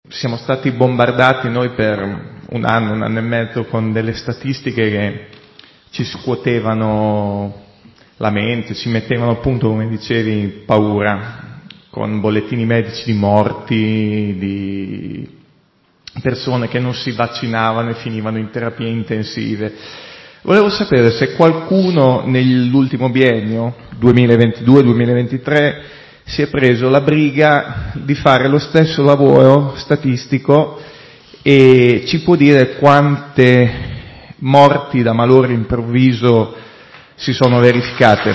siamo stati bombardati noi per un anno e mezzo con delle statistiche che ci scuotevano la mente, ci mettevano appunto, come dicevi, paura, con bollettini medici di morti, di persone che non si vaccinavano e finivano in terapie intensive. Volevo sapere se qualcuno nell'ultimo biennio, 2022-2023, si è preso la briga di fare lo stesso lavoro statistico e ci può dire quante morti da malore improvviso si sono verificate.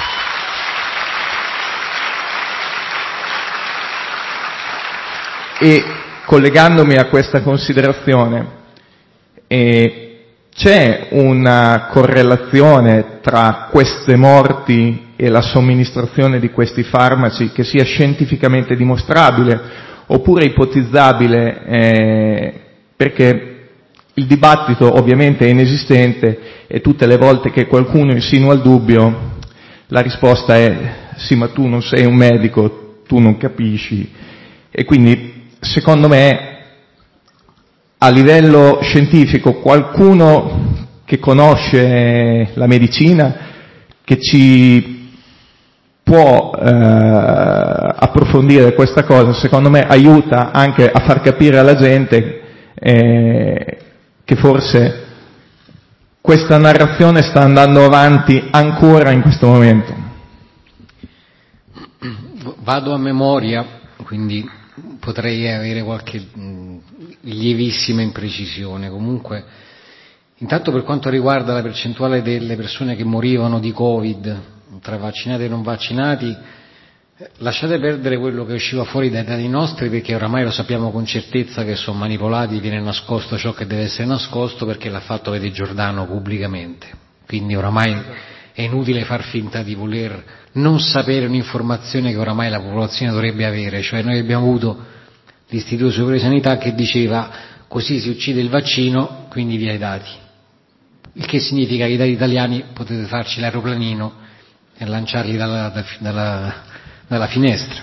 E collegandomi a questa considerazione, c'è una correlazione tra queste morti e la somministrazione di questi farmaci che sia scientificamente dimostrabile oppure ipotizzabile, perché il dibattito ovviamente è inesistente e tutte le volte che qualcuno insinua il dubbio la risposta è sì, ma tu non sei un medico, tu non capisci. E quindi secondo me a livello scientifico qualcuno che conosce la medicina, che ci può approfondire questa cosa, secondo me aiuta anche a far capire alla gente che forse questa narrazione sta andando avanti ancora in questo momento. Vado a memoria, quindi potrei avere qualche lievissima imprecisione. Comunque, intanto per quanto riguarda la percentuale delle persone che morivano di Covid tra vaccinati e non vaccinati, lasciate perdere quello che usciva fuori dai dati nostri, perché oramai lo sappiamo con certezza che sono manipolati, viene nascosto ciò che deve essere nascosto, perché l'ha fatto Vede Giordano pubblicamente. Quindi oramai è inutile far finta di voler non sapere un'informazione che oramai la popolazione dovrebbe avere. Cioè noi abbiamo avuto l'Istituto Superiore di Sanità che diceva così si uccide il vaccino, quindi via i dati. Il che significa che i dati italiani potete farci l'aeroplanino e lanciarli dalla finestra.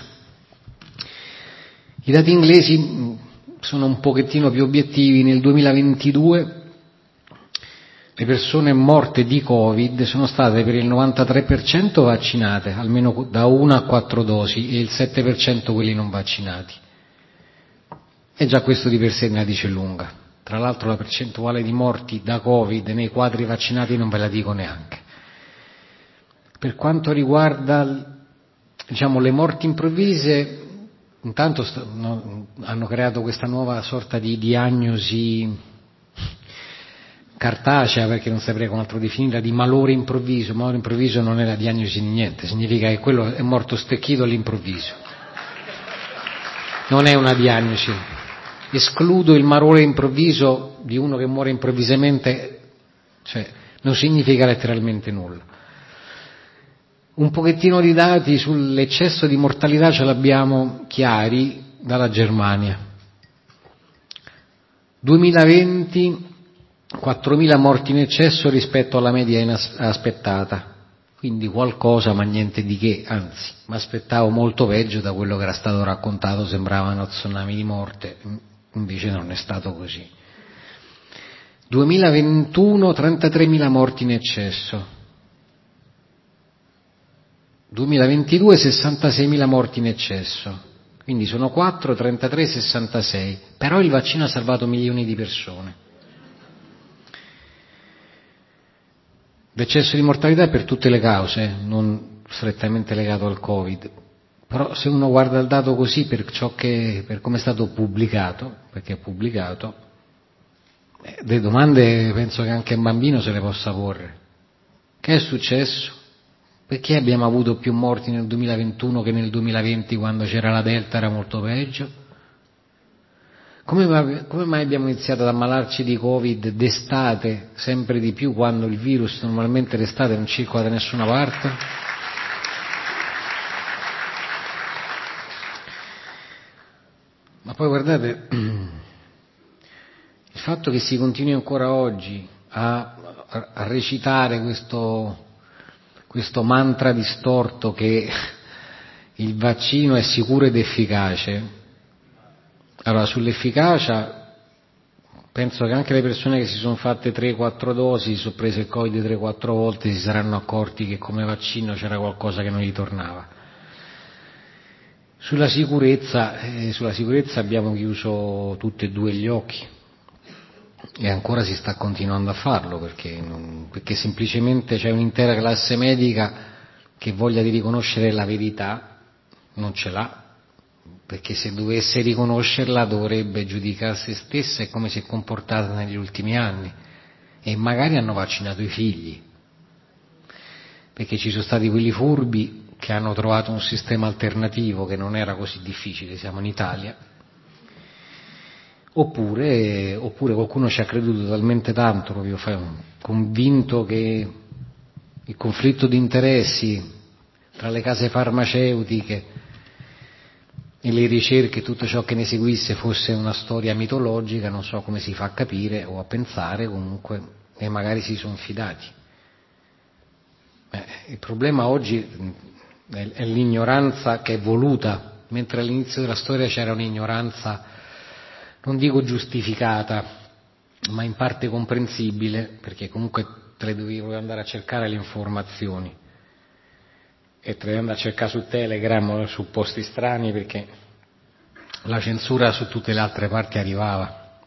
I dati inglesi sono un pochettino più obiettivi. Nel 2022 le persone morte di Covid sono state per il 93% vaccinate, almeno da 1 a 4 dosi, e il 7% quelli non vaccinati. E già questo di per sé ne dice lunga. Tra l'altro la percentuale di morti da Covid nei quadri vaccinati non ve la dico neanche. Per quanto riguarda, le morti improvvise, intanto hanno creato questa nuova sorta di diagnosi cartacea, perché non saprei come altro definirla, di malore improvviso. Malore improvviso non è la diagnosi di niente, significa che quello è morto stecchito all'improvviso. Non è una diagnosi. Escludo il malore improvviso di uno che muore improvvisamente, non significa letteralmente nulla. Un pochettino di dati sull'eccesso di mortalità ce l'abbiamo chiari dalla Germania. 2020, 4.000 morti in eccesso rispetto alla media aspettata, quindi qualcosa, ma niente di che, anzi, mi aspettavo molto peggio da quello che era stato raccontato, sembrava uno tsunami di morte, invece non è stato così. 2021, 33.000 morti in eccesso. 2022 66.000 morti in eccesso, quindi sono 4, 33, 66, però il vaccino ha salvato milioni di persone. L'eccesso di mortalità è per tutte le cause, non strettamente legato al Covid, però se uno guarda il dato così per come è stato pubblicato, perché è pubblicato, le domande penso che anche un bambino se le possa porre. Che è successo? Perché abbiamo avuto più morti nel 2021 che nel 2020, quando c'era la Delta era molto peggio? Come mai abbiamo iniziato ad ammalarci di Covid d'estate sempre di più, quando il virus normalmente d'estate non circola da nessuna parte? Ma poi guardate, il fatto che si continui ancora oggi a recitare questo mantra distorto che il vaccino è sicuro ed efficace, Allora, sull'efficacia, penso che anche le persone che si sono fatte 3-4 dosi, si sono prese il Covid 3-4 volte, si saranno accorti che come vaccino c'era qualcosa che non gli tornava. Sulla sicurezza abbiamo chiuso tutti e due gli occhi e ancora si sta continuando a farlo perché semplicemente c'è un'intera classe medica che voglia di riconoscere la verità non ce l'ha, perché se dovesse riconoscerla dovrebbe giudicare se stessa e come si è comportata negli ultimi anni, e magari hanno vaccinato i figli, perché ci sono stati quelli furbi che hanno trovato un sistema alternativo che non era così difficile, siamo in Italia, oppure qualcuno ci ha creduto talmente tanto, proprio convinto che il conflitto di interessi tra le case farmaceutiche e le ricerche, tutto ciò che ne seguisse fosse una storia mitologica, non so come si fa a capire o a pensare comunque, e magari si sono fidati. Il problema oggi è l'ignoranza che è voluta, mentre all'inizio della storia c'era un'ignoranza, non dico giustificata, ma in parte comprensibile, perché comunque te le dovevi andare a cercare le informazioni e te le devi andare a cercare su Telegram o su posti strani, perché la censura su tutte le altre parti arrivava.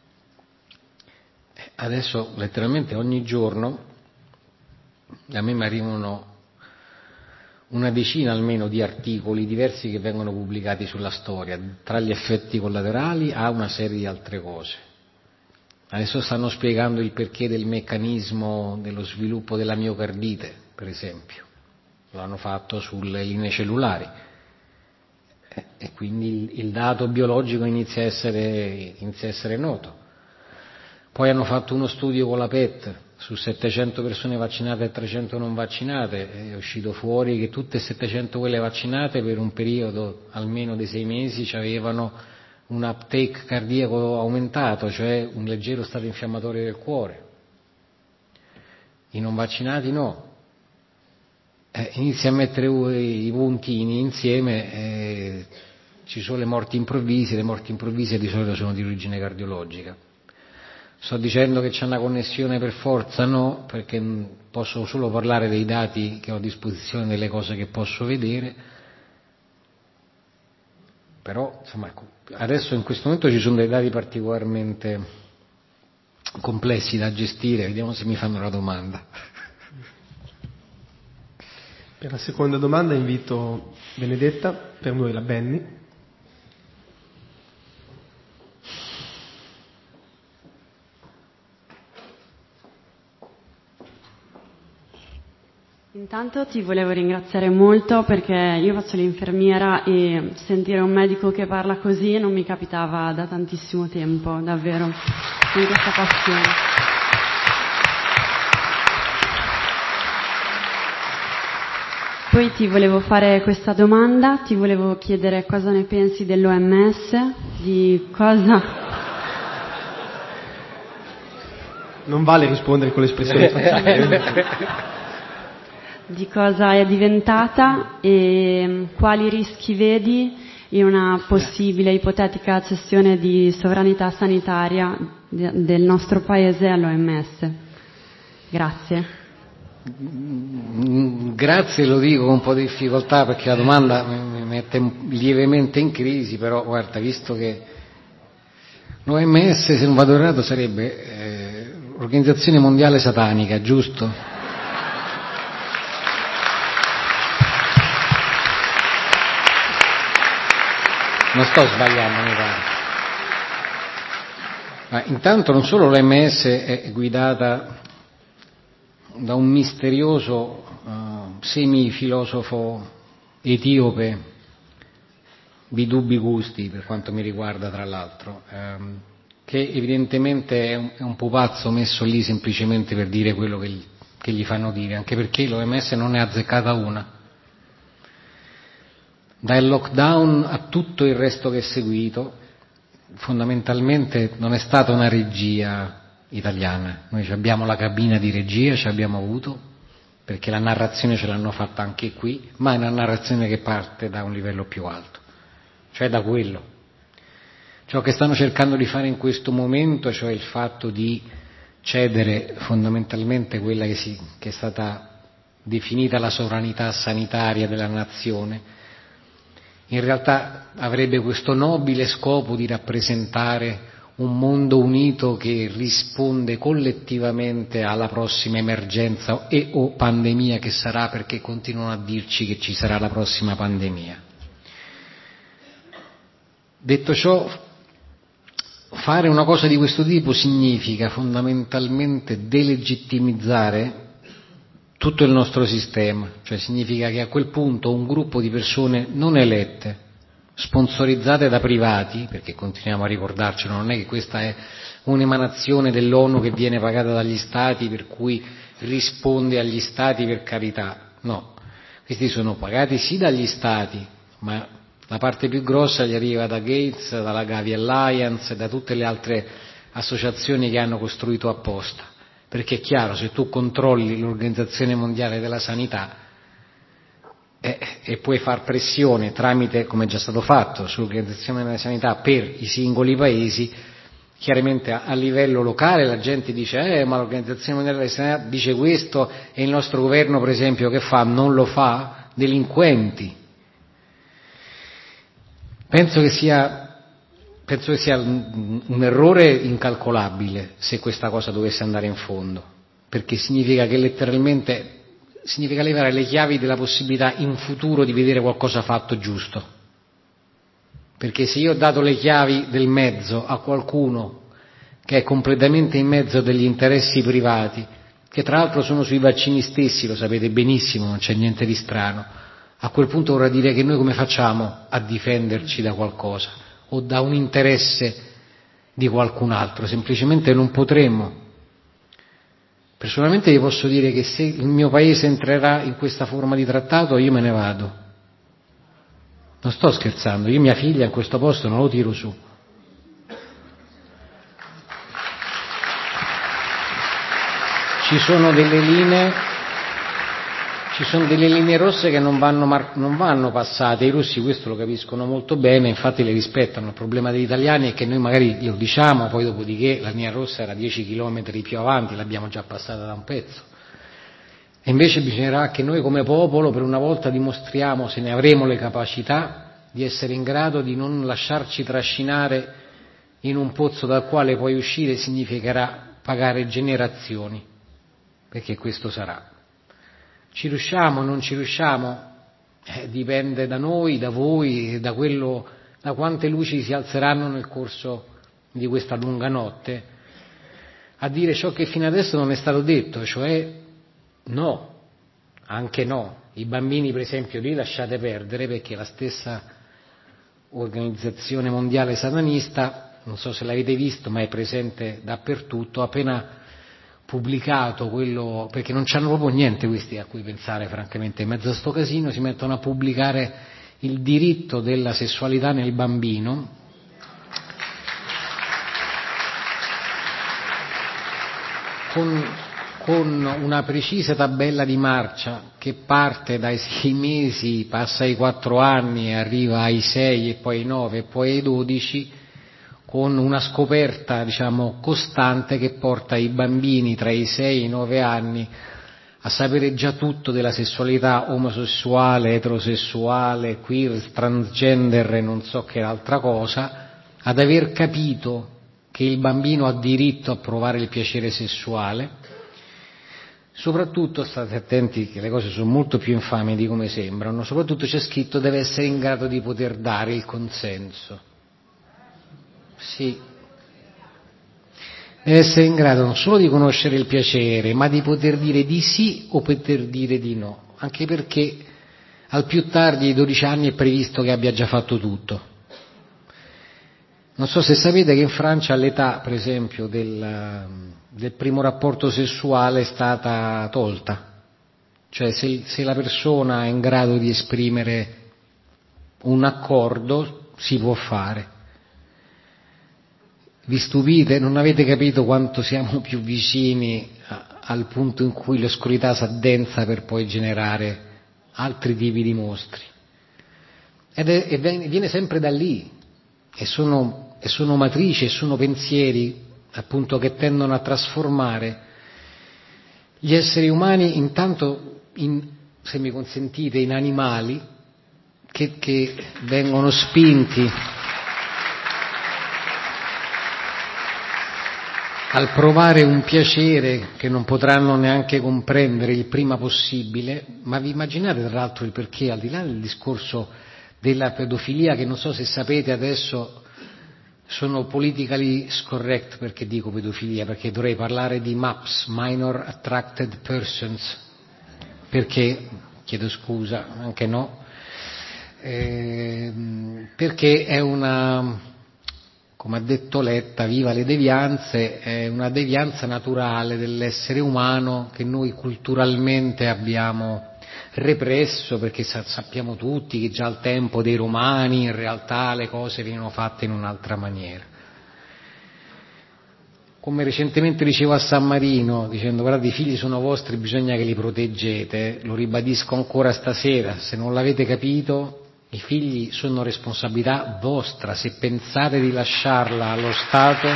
Adesso letteralmente ogni giorno a me mi arrivano una decina almeno di articoli diversi che vengono pubblicati sulla storia, tra gli effetti collaterali a una serie di altre cose. Adesso stanno spiegando il perché del meccanismo dello sviluppo della miocardite, per esempio. L'hanno fatto sulle linee cellulari. E quindi il dato biologico inizia a essere noto. Poi hanno fatto uno studio con la PET su 700 persone vaccinate e 300 non vaccinate, è uscito fuori che tutte e 700 quelle vaccinate per un periodo almeno di 6 mesi avevano un uptake cardiaco aumentato, cioè un leggero stato infiammatorio del cuore. I non vaccinati no. Inizia a mettere i puntini insieme, ci sono le morti improvvise di solito sono di origine cardiologica. Sto dicendo che c'è una connessione per forza? No, perché posso solo parlare dei dati che ho a disposizione, delle cose che posso vedere, però insomma adesso in questo momento ci sono dei dati particolarmente complessi da gestire, vediamo se mi fanno la domanda. Per la seconda domanda invito Benedetta, per noi la Benny. Intanto ti volevo ringraziare molto perché io faccio l'infermiera e sentire un medico che parla così non mi capitava da tantissimo tempo, davvero, con questa passione. Poi ti volevo fare questa domanda, ti volevo chiedere cosa ne pensi dell'OMS, di cosa... Non vale rispondere con l'espressione di cosa è diventata e quali rischi vedi in una possibile ipotetica cessione di sovranità sanitaria del nostro paese all'OMS. Grazie. Grazie, lo dico con un po' di difficoltà perché la domanda mi mette lievemente in crisi, però guarda, visto che l'OMS, se non vado errato, sarebbe Organizzazione Mondiale Satanica, giusto? Non sto sbagliando, mi pare. Ma intanto non solo l'OMS è guidata da un misterioso semifilosofo etiope di dubbi gusti, per quanto mi riguarda, tra l'altro, che evidentemente è un pupazzo messo lì semplicemente per dire quello che gli fanno dire, anche perché l'OMS non ne ha azzeccata una. Dal lockdown a tutto il resto che è seguito, fondamentalmente non è stata una regia italiana. Noi abbiamo la cabina di regia, ci abbiamo avuto, perché la narrazione ce l'hanno fatta anche qui, ma è una narrazione che parte da un livello più alto, cioè da quello. ciò che stanno cercando di fare in questo momento, cioè il fatto di cedere fondamentalmente quella che è stata definita la sovranità sanitaria della nazione, in realtà avrebbe questo nobile scopo di rappresentare un mondo unito che risponde collettivamente alla prossima emergenza e o pandemia che sarà, perché continuano a dirci che ci sarà la prossima pandemia. Detto ciò, fare una cosa di questo tipo significa fondamentalmente delegittimizzare tutto il nostro sistema, cioè significa che a quel punto un gruppo di persone non elette, sponsorizzate da privati, perché continuiamo a ricordarcelo, non è che questa è un'emanazione dell'ONU che viene pagata dagli stati per cui risponde agli stati per carità, no, questi sono pagati sì dagli stati, ma la parte più grossa gli arriva da Gates, dalla Gavi Alliance e da tutte le altre associazioni che hanno costruito apposta, perché è chiaro, se tu controlli l'Organizzazione Mondiale della Sanità e puoi far pressione tramite, come è già stato fatto, sull'Organizzazione della Sanità per i singoli paesi, chiaramente a livello locale la gente dice ma l'Organizzazione Mondiale della Sanità dice questo e il nostro governo per esempio che fa? Non lo fa? Delinquenti. Penso che sia un errore incalcolabile se questa cosa dovesse andare in fondo, perché significa che letteralmente significa levare le chiavi della possibilità in futuro di vedere qualcosa fatto giusto, perché se io ho dato le chiavi del mezzo a qualcuno che è completamente in mezzo degli interessi privati, che tra l'altro sono sui vaccini stessi, lo sapete benissimo, non c'è niente di strano, a quel punto vorrà dire che noi come facciamo a difenderci da qualcosa o da un interesse di qualcun altro? Semplicemente non potremmo. Personalmente vi posso dire che se il mio paese entrerà in questa forma di trattato io me ne vado. Non sto scherzando, io mia figlia in questo posto non lo tiro su. Ci sono delle linee rosse che non vanno passate, i russi questo lo capiscono molto bene, infatti le rispettano. Il problema degli italiani è che noi magari lo diciamo, poi dopodiché la linea rossa era 10 chilometri più avanti, l'abbiamo già passata da un pezzo. E invece bisognerà che noi come popolo per una volta dimostriamo, se ne avremo le capacità, di essere in grado di non lasciarci trascinare in un pozzo dal quale poi uscire significherà pagare generazioni, perché questo sarà. Ci riusciamo o non ci riusciamo? Dipende da noi, da voi, da quante luci si alzeranno nel corso di questa lunga notte, a dire ciò che fino adesso non è stato detto, cioè no, anche no. I bambini per esempio li lasciate perdere, perché la stessa Organizzazione Mondiale Satanista, non so se l'avete visto, ma è presente dappertutto, appena pubblicato quello, perché non c'hanno proprio niente questi a cui pensare francamente, in mezzo a sto casino si mettono a pubblicare il diritto della sessualità nel bambino, con una precisa tabella di marcia che parte dai 6 mesi, passa ai 4 anni, arriva ai 6 e poi ai 9 e poi ai 12, con una scoperta, diciamo, costante che porta i bambini tra i 6 e i 9 anni a sapere già tutto della sessualità omosessuale, eterosessuale, queer, transgender e non so che altra cosa, ad aver capito che il bambino ha diritto a provare il piacere sessuale. Soprattutto, state attenti che le cose sono molto più infami di come sembrano, soprattutto c'è scritto deve essere in grado di poter dare il consenso. Sì, deve essere in grado non solo di conoscere il piacere, ma di poter dire di sì o poter dire di no, anche perché al più tardi ai 12 anni è previsto che abbia già fatto tutto. Non so se sapete che in Francia l'età, per esempio, del primo rapporto sessuale è stata tolta, cioè se la persona è in grado di esprimere un accordo si può fare. Vi stupite? Non avete capito quanto siamo più vicini al punto in cui l'oscurità si addensa per poi generare altri tipi di mostri. E viene sempre da lì. e sono matrici e sono pensieri appunto che tendono a trasformare gli esseri umani intanto se mi consentite, in animali che vengono spinti al provare un piacere che non potranno neanche comprendere il prima possibile. Ma vi immaginate tra l'altro il perché, al di là del discorso della pedofilia, che non so se sapete adesso sono politically scorrect perché dico pedofilia, perché dovrei parlare di MAPS, Minor Attracted Persons, perché, chiedo scusa, anche no, perché è una, come ha detto Letta, viva le devianze, è una devianza naturale dell'essere umano che noi culturalmente abbiamo represso, perché sappiamo tutti che già al tempo dei Romani in realtà le cose venivano fatte in un'altra maniera. Come recentemente dicevo a San Marino, dicendo guardate i figli sono vostri, bisogna che li proteggete, lo ribadisco ancora stasera, se non l'avete capito, i figli sono responsabilità vostra, se pensate di lasciarla allo Stato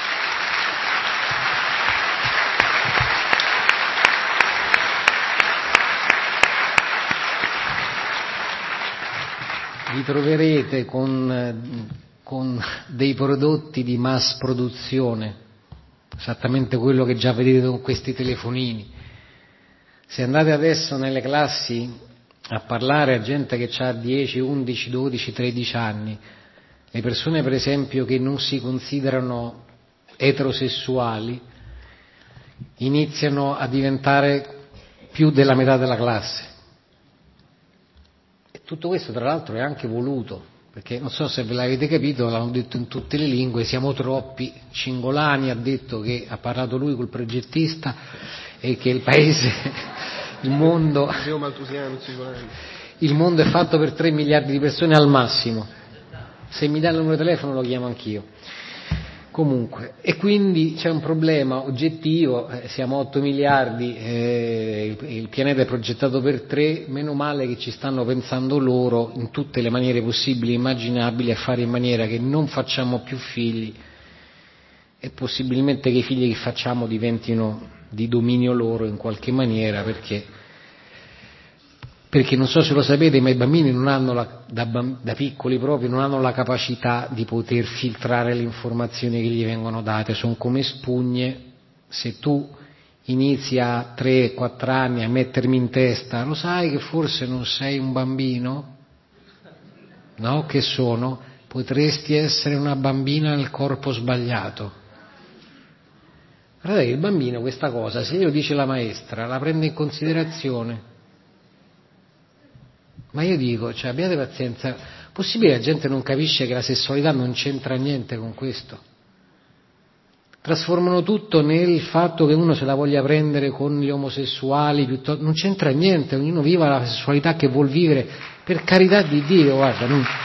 vi troverete con dei prodotti di mass produzione, esattamente quello che già vedete con questi telefonini. Se andate adesso nelle classi a parlare a gente che ha 10, 11, 12, 13 anni, le persone per esempio che non si considerano eterosessuali iniziano a diventare più della metà della classe. E tutto questo tra l'altro è anche voluto, perché non so se ve l'avete capito, l'hanno detto in tutte le lingue, siamo troppi. Cingolani ha detto che ha parlato lui col progettista e che il paese, il mondo è fatto per 3 miliardi di persone al massimo. Se mi dà il numero di telefono lo chiamo anch'io. Comunque, e quindi c'è un problema oggettivo, siamo 8 miliardi, il pianeta è progettato per 3, meno male che ci stanno pensando loro in tutte le maniere possibili e immaginabili a fare in maniera che non facciamo più figli e possibilmente che i figli che facciamo diventino di dominio loro in qualche maniera, perché non so se lo sapete, ma i bambini non hanno da piccoli proprio non hanno la capacità di poter filtrare le informazioni che gli vengono date, sono come spugne. Se tu inizi a 3-4 anni a mettermi in testa, lo sai che forse non sei un bambino? No, che sono? Potresti essere una bambina nel corpo sbagliato. Guardate che il bambino questa cosa, se glielo dice la maestra, la prende in considerazione. Ma io dico, cioè abbiate pazienza, possibile che la gente non capisce che la sessualità non c'entra niente con questo? Trasformano tutto nel fatto che uno se la voglia prendere con gli omosessuali, piuttosto non c'entra niente, ognuno viva la sessualità che vuol vivere, per carità di Dio, guarda,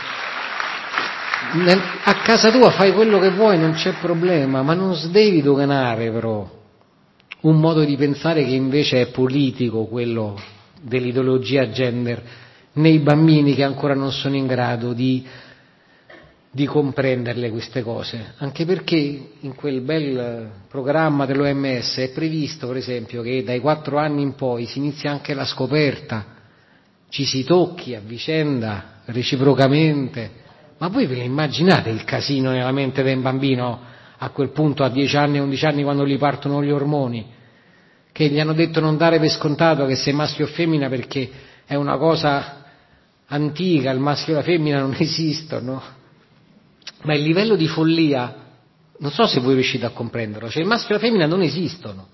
a casa tua fai quello che vuoi, non c'è problema, ma non devi doganare però un modo di pensare che invece è politico, quello dell'ideologia gender, nei bambini che ancora non sono in grado di comprenderle queste cose, anche perché in quel bel programma dell'OMS è previsto per esempio che dai 4 anni in poi si inizia anche la scoperta, ci si tocchi a vicenda reciprocamente. Ma voi ve lo immaginate il casino nella mente del bambino a quel punto a 10 anni, 11 anni, quando gli partono gli ormoni, che gli hanno detto non dare per scontato che sei maschio o femmina perché è una cosa antica, il maschio e la femmina non esistono. Ma il livello di follia, non so se voi riuscite a comprenderlo, cioè il maschio e la femmina non esistono.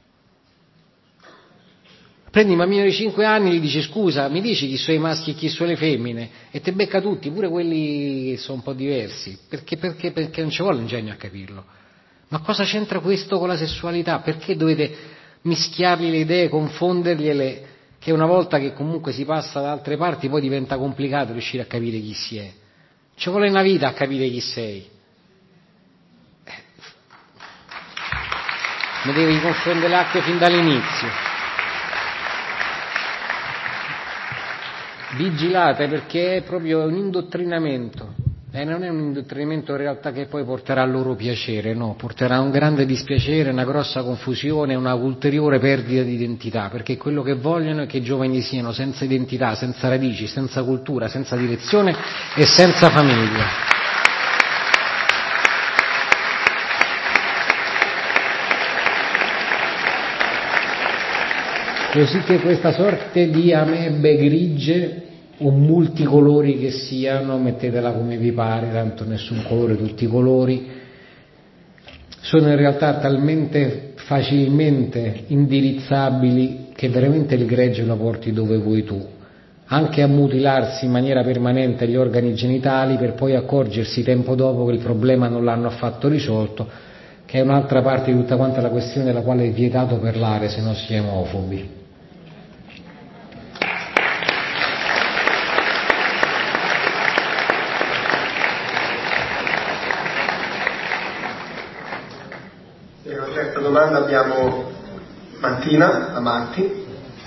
Prendi un bambino di 5 anni e gli dici scusa, mi dici chi sono i maschi e chi sono le femmine? E te becca tutti, pure quelli che sono un po' diversi. Perché non ci vuole ingegno a capirlo. Ma cosa c'entra questo con la sessualità? Perché dovete mischiargli le idee, confondergliele, che una volta che comunque si passa da altre parti poi diventa complicato riuscire a capire chi si è. Ci vuole una vita a capire chi sei. Mi devi confondere l'acqua fin dall'inizio. Vigilate perché è proprio un indottrinamento. E non è un indottrinamento in realtà che poi porterà a loro piacere, no, porterà a un grande dispiacere, una grossa confusione, una ulteriore perdita di identità, perché quello che vogliono è che i giovani siano senza identità, senza radici, senza cultura, senza direzione e senza famiglia. Così che questa sorte di amebe grigie o multicolori che siano, mettetela come vi pare, tanto nessun colore, tutti i colori, sono in realtà talmente facilmente indirizzabili che veramente il gregge lo porti dove vuoi tu, anche a mutilarsi in maniera permanente gli organi genitali per poi accorgersi tempo dopo che il problema non l'hanno affatto risolto, che è un'altra parte di tutta quanta la questione della quale è vietato parlare se non si è omofobi. Terza domanda abbiamo Martina, la Marti.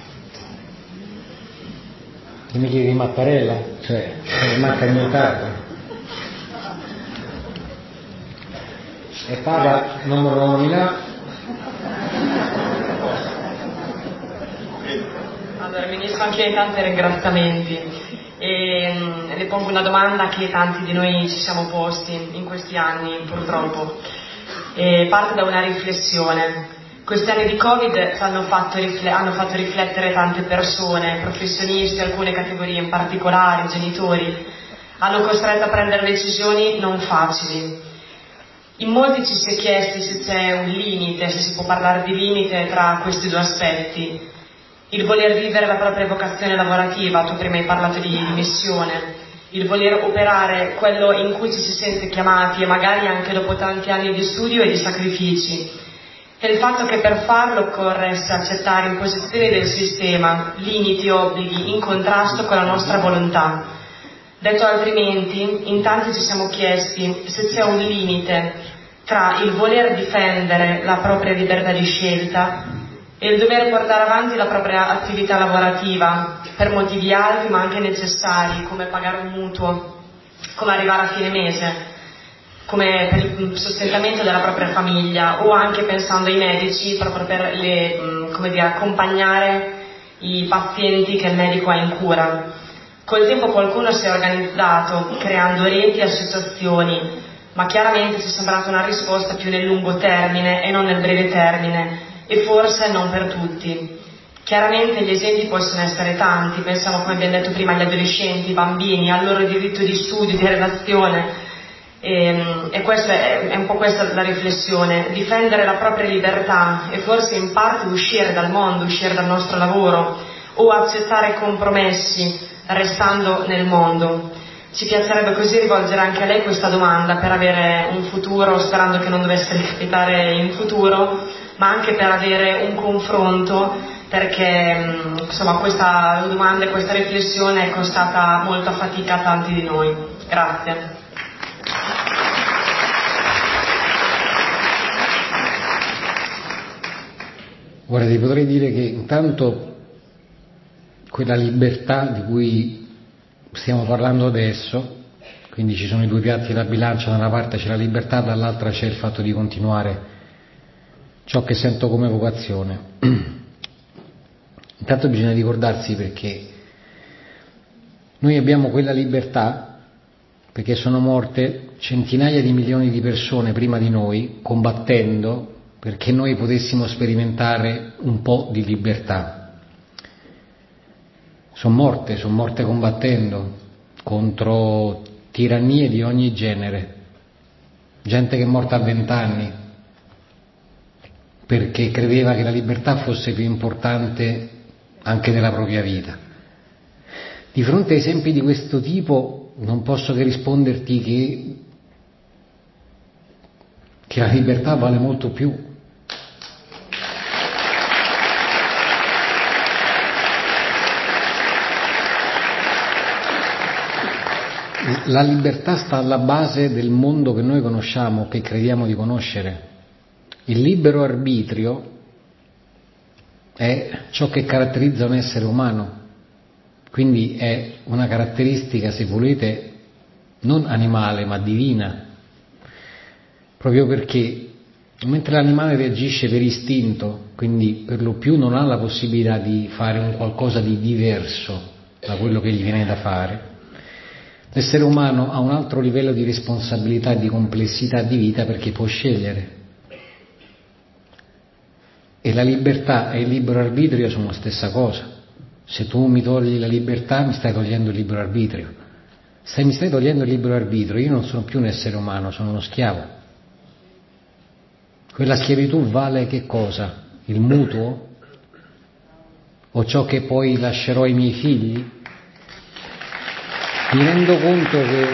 Che mi chiedi di Mattarella? Cioè, manca il mio capo. E Papa non me lo nomina. Allora, mi unisco anche ai tanti ringraziamenti e le pongo una domanda che tanti di noi ci siamo posti in questi anni, purtroppo. Parte da una riflessione. Questi anni di Covid hanno fatto riflettere tante persone, professionisti, alcune categorie in particolare, genitori, hanno costretto a prendere decisioni non facili. In molti ci si è chiesti se c'è un limite, se si può parlare di limite tra questi due aspetti. Il voler vivere la propria vocazione lavorativa, tu prima hai parlato di missione, il voler operare quello in cui ci si sente chiamati e magari anche dopo tanti anni di studio e di sacrifici, e il fatto che per farlo occorresse accettare imposizioni del sistema, limiti e obblighi in contrasto con la nostra volontà. Detto altrimenti, in tanti ci siamo chiesti se c'è un limite tra il voler difendere la propria libertà di scelta e il dover portare avanti la propria attività lavorativa per motivi alti ma anche necessari, come pagare un mutuo, come arrivare a fine mese, come per il sostentamento della propria famiglia, o anche pensando ai medici proprio per accompagnare i pazienti che il medico ha in cura. Col tempo qualcuno si è organizzato creando reti e associazioni, ma chiaramente ci è sembrata una risposta più nel lungo termine e non nel breve termine, e forse non per tutti. Chiaramente gli esempi possono essere tanti, pensiamo, come abbiamo detto prima, agli adolescenti, ai bambini, al loro diritto di studio, di relazione, e questa è un po' questa la riflessione: difendere la propria libertà e forse in parte uscire dal mondo, uscire dal nostro lavoro, o accettare compromessi restando nel mondo. Ci piacerebbe così rivolgere anche a lei questa domanda per avere un futuro, sperando che non dovesse capitare in futuro, ma anche per avere un confronto, perché insomma questa domanda e questa riflessione è costata molta fatica a tanti di noi. Grazie. Guarda, ti potrei dire che intanto quella libertà di cui stiamo parlando adesso, quindi ci sono i due piatti della bilancia, da una parte c'è la libertà, dall'altra c'è il fatto di continuare ciò che sento come vocazione. Intanto bisogna ricordarsi perché noi abbiamo quella libertà perché sono morte centinaia di milioni di persone prima di noi combattendo perché noi potessimo sperimentare un po' di libertà. Sono morte combattendo contro tirannie di ogni genere, gente che è morta a 20 anni perché credeva che la libertà fosse più importante anche della propria vita. Di fronte a esempi di questo tipo non posso che risponderti che la libertà vale molto più. La libertà sta alla base del mondo che noi conosciamo, che crediamo di conoscere. Il libero arbitrio è ciò che caratterizza un essere umano, quindi è una caratteristica, se volete, non animale ma divina, proprio perché mentre l'animale reagisce per istinto, quindi per lo più non ha la possibilità di fare un qualcosa di diverso da quello che gli viene da fare, l'essere umano ha un altro livello di responsabilità e di complessità di vita perché può scegliere. E la libertà e il libero arbitrio sono la stessa cosa. Se tu mi togli la libertà mi stai togliendo il libero arbitrio. Se mi stai togliendo il libero arbitrio io non sono più un essere umano, sono uno schiavo. Quella schiavitù vale che cosa? Il mutuo? O ciò che poi lascerò ai miei figli? Mi rendo conto che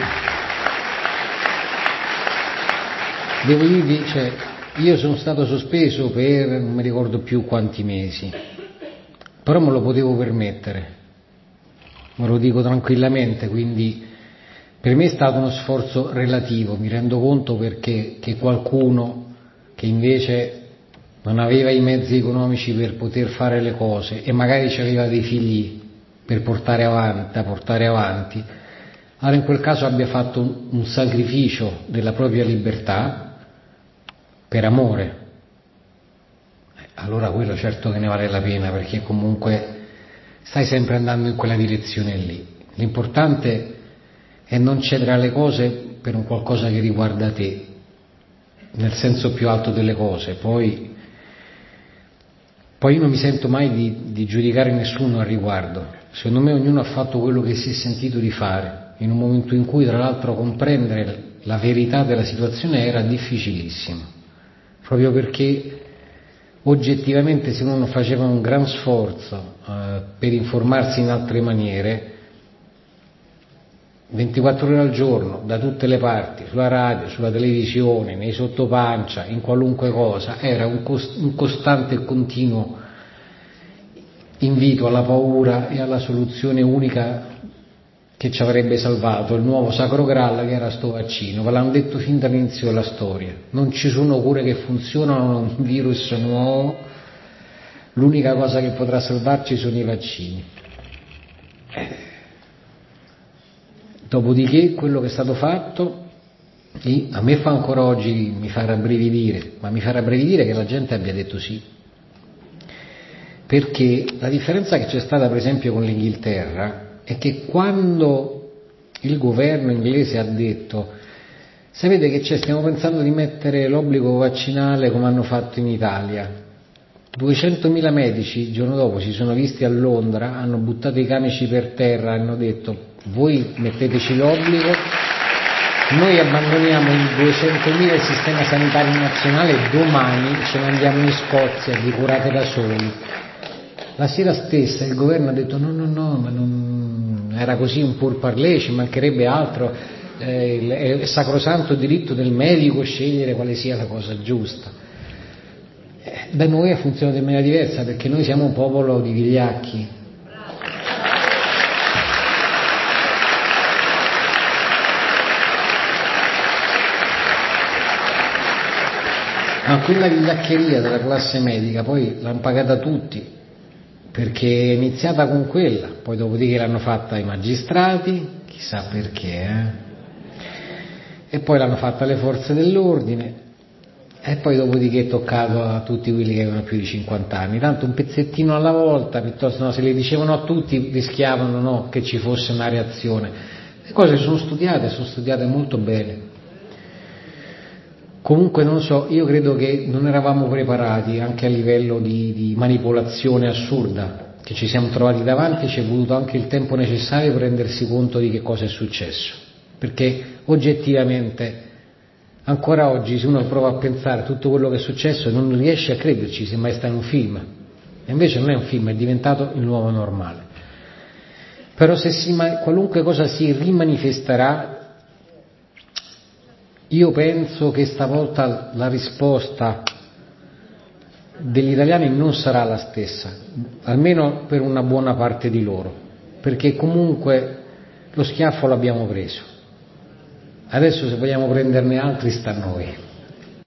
devo dirvi, io sono stato sospeso per non mi ricordo più quanti mesi, però me lo potevo permettere, me lo dico tranquillamente, quindi per me è stato uno sforzo relativo, mi rendo conto perché che qualcuno che invece non aveva i mezzi economici per poter fare le cose e magari aveva dei figli per portare avanti, allora in quel caso abbia fatto un sacrificio della propria libertà per amore, allora quello certo che ne vale la pena, perché comunque stai sempre andando in quella direzione lì. L'importante è non cedere alle cose per un qualcosa che riguarda te, nel senso più alto delle cose. Poi io non mi sento mai di giudicare nessuno al riguardo. Secondo me ognuno ha fatto quello che si è sentito di fare, in un momento in cui tra l'altro comprendere la verità della situazione era difficilissimo, proprio perché oggettivamente se uno faceva un gran sforzo per informarsi in altre maniere, 24 ore al giorno, da tutte le parti, sulla radio, sulla televisione, nei sottopancia, in qualunque cosa, era un costante e continuo invito alla paura e alla soluzione unica che ci avrebbe salvato, il nuovo Sacro Graal che era sto vaccino. Ve l'hanno detto fin dall'inizio della storia, non ci sono cure che funzionano, un virus nuovo, l'unica cosa che potrà salvarci sono i vaccini. Dopodiché quello che è stato fatto, a me fa ancora oggi, mi fa rabbrividire, ma mi fa rabbrividire che la gente abbia detto sì. Perché la differenza che c'è stata per esempio con l'Inghilterra è che quando il governo inglese ha detto sapete che c'è, stiamo pensando di mettere l'obbligo vaccinale come hanno fatto in Italia, 200.000 medici il giorno dopo si sono visti a Londra, hanno buttato i camici per terra, hanno detto voi metteteci l'obbligo, noi abbandoniamo in 200.000 il sistema sanitario nazionale, domani ce ne andiamo in Scozia, vi curate da soli. La sera stessa il governo ha detto no, ma non era così un pourparlers, ci mancherebbe altro, è sacrosanto diritto del medico scegliere quale sia la cosa giusta. Da noi ha funzionato in maniera diversa perché noi siamo un popolo di vigliacchi. Ma quella vigliaccheria della classe medica poi l'hanno pagata tutti, perché è iniziata con quella, poi dopodiché l'hanno fatta i magistrati, chissà perché, e poi l'hanno fatta le forze dell'ordine, e poi dopodiché è toccato a tutti quelli che avevano più di 50 anni, tanto un pezzettino alla volta, piuttosto se le dicevano a tutti rischiavano che ci fosse una reazione. Le cose sono studiate molto bene. Comunque non so, io credo che non eravamo preparati anche a livello di manipolazione assurda che ci siamo trovati davanti, ci è voluto anche il tempo necessario per rendersi conto di che cosa è successo, perché oggettivamente ancora oggi se uno prova a pensare a tutto quello che è successo non riesce a crederci, sembra che sta in un film, e invece non è un film, è diventato il nuovo normale. Però se qualunque cosa si rimanifesterà, io penso che stavolta la risposta degli italiani non sarà la stessa, almeno per una buona parte di loro, perché comunque lo schiaffo l'abbiamo preso. Adesso se vogliamo prenderne altri sta a noi.